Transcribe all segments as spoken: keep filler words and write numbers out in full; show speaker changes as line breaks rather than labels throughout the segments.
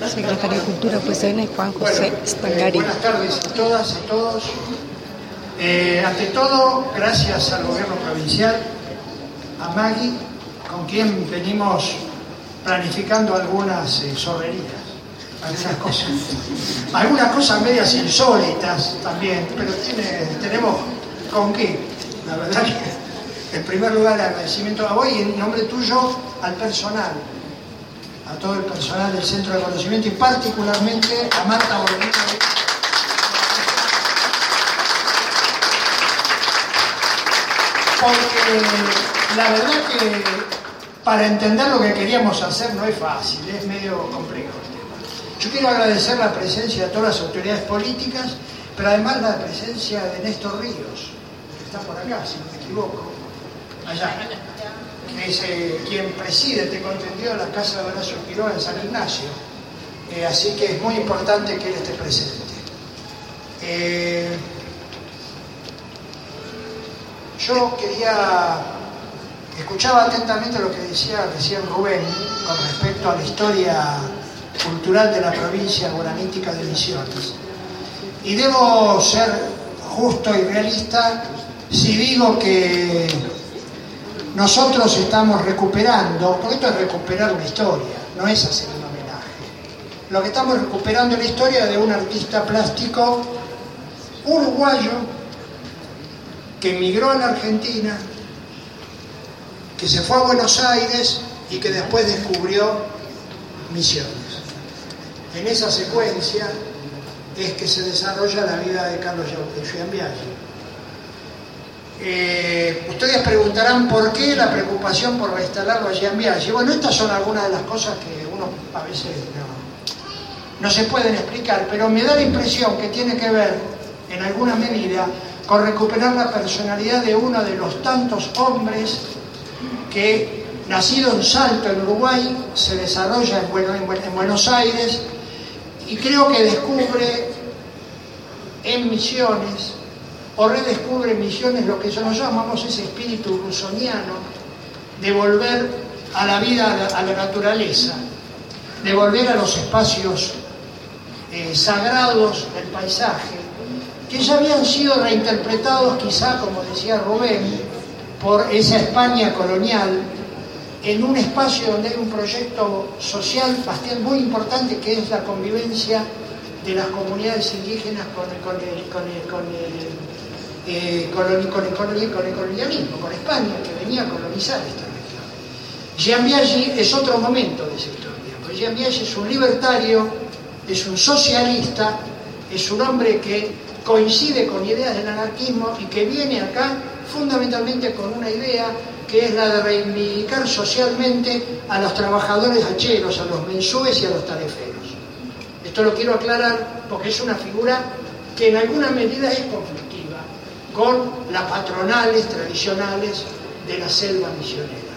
Secretario de Cultura P C N, Juan José
bueno,
Stangari.
Eh, buenas tardes a todas, a todos. Eh, ante todo, gracias al gobierno provincial, a Maggie, con quien venimos planificando algunas eh, sorrerías, algunas cosas, algunas cosas medias insólitas también, pero tiene, tenemos con qué. La verdad que, en primer lugar, el agradecimiento a vos y en nombre tuyo al personal, a todo el personal del Centro de Conocimiento y particularmente a Marta Borghini. Porque la verdad que para entender lo que queríamos hacer no es fácil, es medio complejo el tema. Yo quiero agradecer la presencia de todas las autoridades políticas, pero además la presencia de Néstor Ríos, que está por acá, si no me equivoco, allá, que es eh, quien preside, tengo entendido, la Casa de Horacio Quiroga en San Ignacio. Eh, así que es muy importante que él esté presente. Eh, yo quería, escuchaba atentamente lo que decía recién Rubén con respecto a la historia cultural de la provincia guaranítica de Misiones. Y debo ser justo y realista si digo que nosotros estamos recuperando, porque esto es recuperar una historia, no es hacer un homenaje. Lo que estamos recuperando es la historia de un artista plástico uruguayo que emigró a la Argentina, que se fue a Buenos Aires y que después descubrió Misiones. En esa secuencia es que se desarrolla la vida de Carlos Giambiaggi. Eh, ustedes preguntarán por qué la preocupación por reinstalarlo a Giambiaggi. Bueno, estas son algunas de las cosas que uno a veces no, no se pueden explicar, pero me da la impresión que tiene que ver, en alguna medida, con recuperar la personalidad de uno de los tantos hombres que, nacido en Salto, en Uruguay, se desarrolla en, bueno, en, en Buenos Aires y creo que descubre en Misiones o redescubre en Misiones lo que nosotros llamamos ese espíritu rusoniano de volver a la vida, a la, a la naturaleza, de volver a los espacios eh, sagrados del paisaje, que ya habían sido reinterpretados quizá, como decía Rubén, por esa España colonial, en un espacio donde hay un proyecto social bastante muy importante que es la convivencia de las comunidades indígenas con el, con el, con el, con el Eh, con, el, con, el, con, el, con el colonialismo, con España, que venía a colonizar esta región. Giambiaggi es otro momento de esa historia, porque Giambiaggi es un libertario, es un socialista, es un hombre que coincide con ideas del anarquismo y que viene acá fundamentalmente con una idea que es la de reivindicar socialmente a los trabajadores hacheros, a los mensúes y a los tareferos. Esto lo quiero aclarar porque es una figura que en alguna medida es conflictiva con las patronales tradicionales de la selva misionera.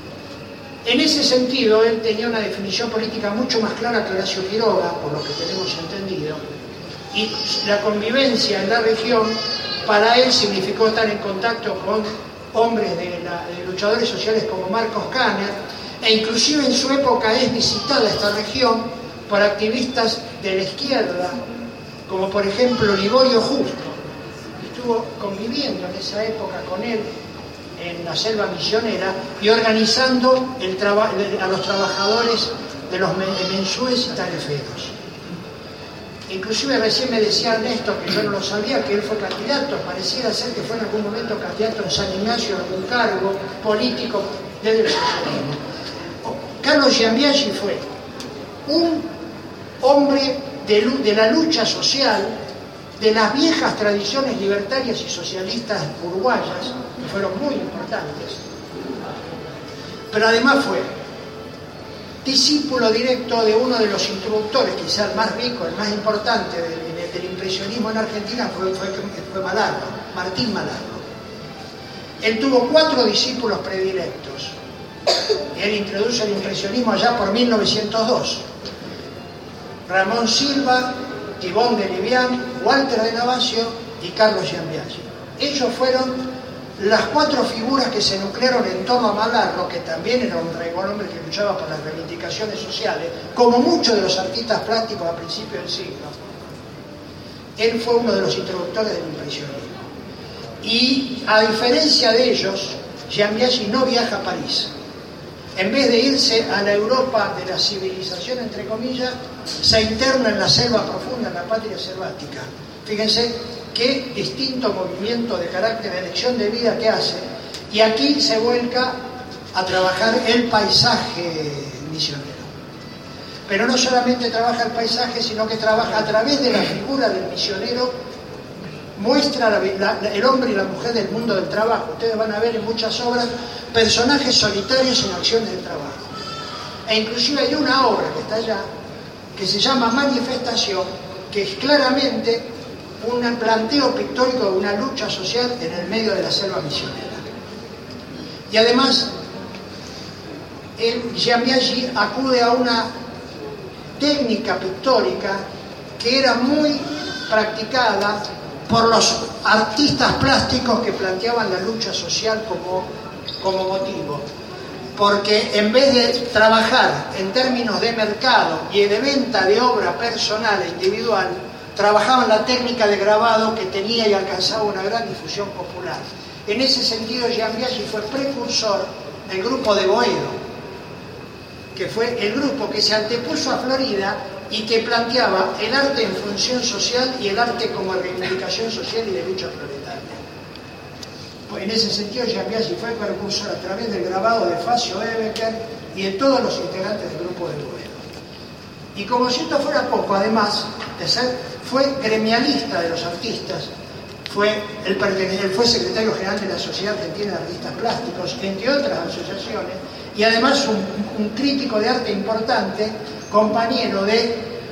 En ese sentido, él tenía una definición política mucho más clara que Horacio Quiroga, por lo que tenemos entendido, y la convivencia en la región para él significó estar en contacto con hombres de, la, de luchadores sociales como Marcos Kanner, e inclusive en su época es visitada esta región por activistas de la izquierda, como por ejemplo Liborio Justo. Estuvo conviviendo en esa época con él en la selva misionera y organizando el traba, a los trabajadores de los mensúes y tareferos. Inclusive recién me decía Ernesto, que yo no lo sabía, que él fue candidato, pareciera ser que fue en algún momento candidato en San Ignacio a algún cargo político desde el socialismo. Carlos Giambiaggi fue un hombre de, de la lucha social, de las viejas tradiciones libertarias y socialistas uruguayas, que fueron muy importantes, pero además fue discípulo directo de uno de los introductores, quizá el más rico, el más importante del, del impresionismo en Argentina, fue, fue, fue Malardo, Martín Malardo. Él tuvo cuatro discípulos predilectos. Él introduce el impresionismo allá por mil novecientos dos. Ramón Silva, Tibón de Livián, Walter de Navacio y Carlos Giambiaggi. Ellos fueron las cuatro figuras que se nuclearon en torno a Malarro, que también era un buen hombre que luchaba por las reivindicaciones sociales, como muchos de los artistas plásticos a principios del siglo, él fue uno de los introductores del impresionismo. Y a diferencia de ellos, Jean Biaggi no viaja a París. En vez de irse a la Europa de la civilización, entre comillas, se interna en la selva profunda, en la patria selvática. Fíjense qué distinto movimiento de carácter, de elección de vida que hace. Y aquí se vuelca a trabajar el paisaje misionero. Pero no solamente trabaja el paisaje, sino que trabaja a través de la figura del misionero, muestra la, la, el hombre y la mujer del mundo del trabajo. Ustedes van a ver en muchas obras personajes solitarios en acciones de trabajo. E inclusive hay una obra que está allá, que se llama Manifestación, que es claramente un planteo pictórico de una lucha social en el medio de la selva misionera. Y además, el Jean Biaggi acude a una técnica pictórica que era muy practicada por los artistas plásticos que planteaban la lucha social como, como motivo. Porque en vez de trabajar en términos de mercado y de venta de obra personal e individual, trabajaban la técnica de grabado que tenía y alcanzaba una gran difusión popular. En ese sentido, Jean Biaggi fue precursor del grupo de Boedo, que fue el grupo que se antepuso a Florida y que planteaba el arte en función social y el arte como reivindicación social y de lucha proletaria. Pues en ese sentido, Jean Biaggi fue precursor a través del grabado de Facio Ebecker y de todos los integrantes del grupo de Boedo. Y como si esto fuera poco, además de ser, fue gremialista de los artistas, fue, él, él fue secretario general de la Sociedad Argentina de Artistas Plásticos, entre otras asociaciones, y además un, un crítico de arte importante, compañero de,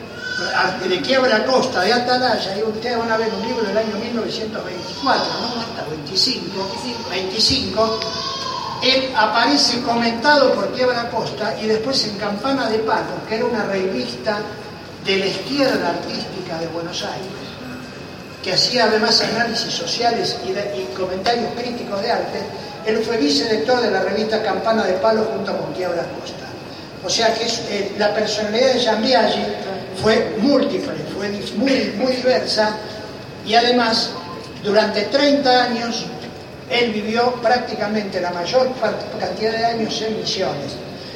de Quiebra Costa, de Atalaya, y ustedes van a ver un libro del año mil novecientos veinticuatro, ¿no? Hasta veinticinco, veinticinco, él aparece comentado por Quiebra Costa y después en Campana de Palo, que era una revista de la izquierda artística de Buenos Aires, que hacía además análisis sociales y, de, y comentarios críticos de arte. Él fue vicedirector de la revista Campana de Palo junto con Quiebra Costa. O sea que es, eh, la personalidad de Jean Biaggi fue múltiple, fue muy, muy diversa, y además durante treinta años él vivió prácticamente la mayor cantidad de años en Misiones.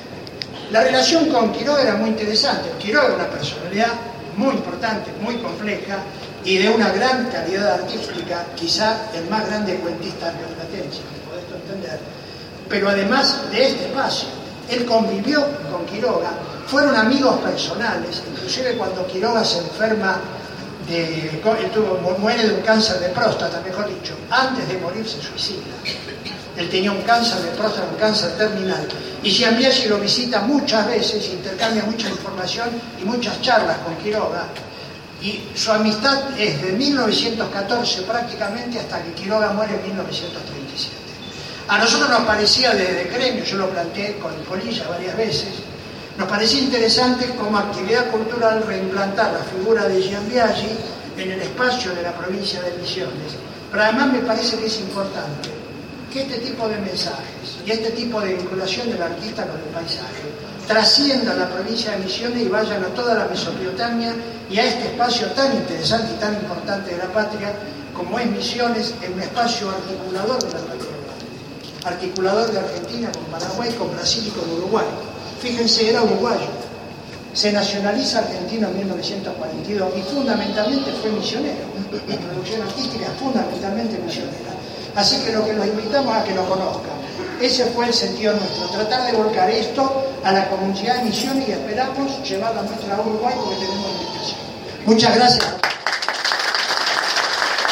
La relación con Quiroga era muy interesante. Quiroga era una personalidad muy importante, muy compleja y de una gran calidad artística, quizá el más grande cuentista rioplatense, por esto entender. Pero además de este espacio, él convivió con Quiroga, fueron amigos personales, inclusive cuando Quiroga se enferma, de, él tuvo, muere de un cáncer de próstata, mejor dicho, antes de morir se suicida. Él tenía un cáncer de próstata, un cáncer terminal. Y Jean Biaggi lo visita muchas veces, intercambia mucha información y muchas charlas con Quiroga. Y su amistad es de mil novecientos catorce prácticamente hasta que Quiroga muere en mil novecientos treinta y siete. A nosotros nos parecía desde el gremio, yo lo planteé con Polilla varias veces, nos parecía interesante como actividad cultural reimplantar la figura de Jean Biaggi en el espacio de la provincia de Misiones. Pero además me parece que es importante que este tipo de mensajes y este tipo de vinculación del artista con el paisaje trasciendan la provincia de Misiones y vayan a toda la Mesopotamia y a este espacio tan interesante y tan importante de la patria como es Misiones, en un espacio articulador de la patria, articulador de Argentina con Paraguay, con Brasil y con Uruguay. Fíjense, era uruguayo, se nacionaliza argentino en mil novecientos cuarenta y dos y fundamentalmente fue misionero. La producción artística es fundamentalmente misionera. Así que lo que los invitamos a que lo conozcan. Ese fue el sentido nuestro, tratar de volcar esto a la comunidad de Misiones y esperamos llevarla a nuestra Uruguay porque tenemos invitación. Muchas gracias.